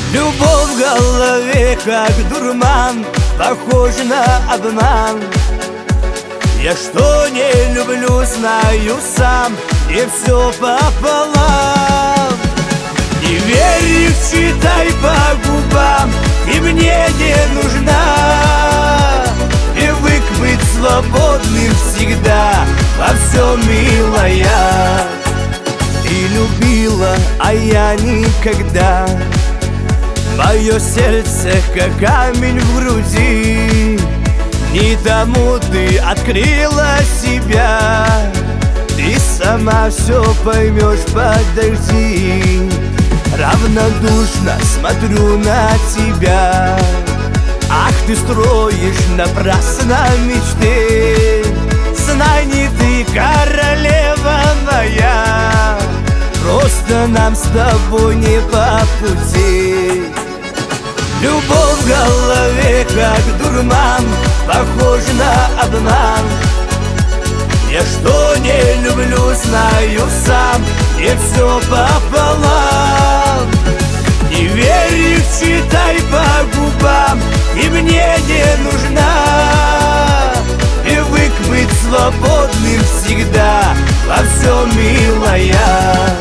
Любовь в голове, как дурман, похож на обман. Я что не люблю, знаю сам, и все пополам. Не верь их, читай по губам, и мне не нужна. Привык быть свободным всегда, во всем милая. Ты любила, а я никогда. Мое сердце, как камень в груди. Не тому ты открыла себя. Ты сама все поймешь, подожди. Равнодушно смотрю на тебя. Ах, ты строишь напрасно мечты. Знай, не ты королева моя. Просто нам с тобой не по пути. Любовь в голове, как дурман, похож на обман. Я что не люблю, знаю сам, и все пополам. Не верь их, читай по губам, и мне не нужна. Привык быть свободным всегда, во всем милая.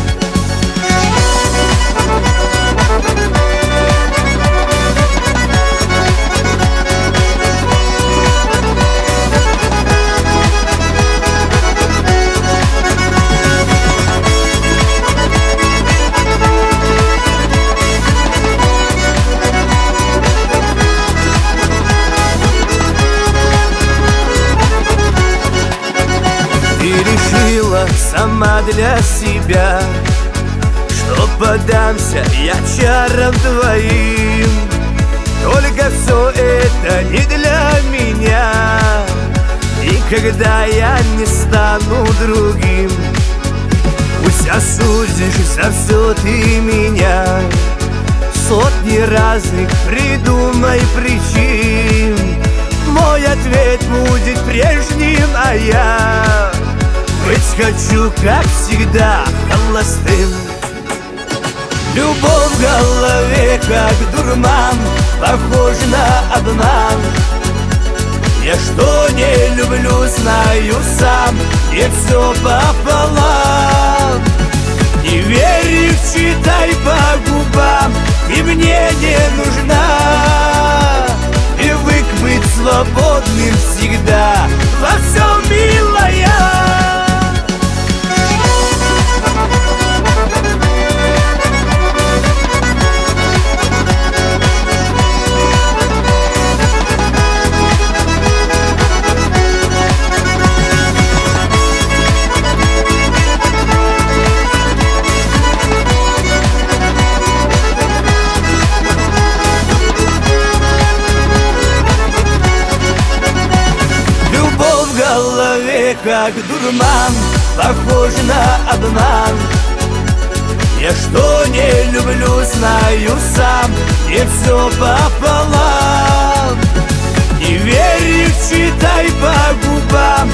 Ты решила сама для себя, что подамся я чарам твоим. Только все это не для меня. Никогда я не стану другим. Пусть осудишь за все ты меня. Сотни разных придумай причин. Мой ответ будет прежним, а я быть хочу, как всегда, холостым. Любовь в голове, как дурман, похож на обман. Я что не люблю, знаю сам, и все пополам. Не верь их, читай по губам, и мне не нужна. Привык быть свободным всегда, во всем милая. Как дурман, похож на обман. Я что не люблю, знаю сам, и все пополам. Не верь их, читай по губам,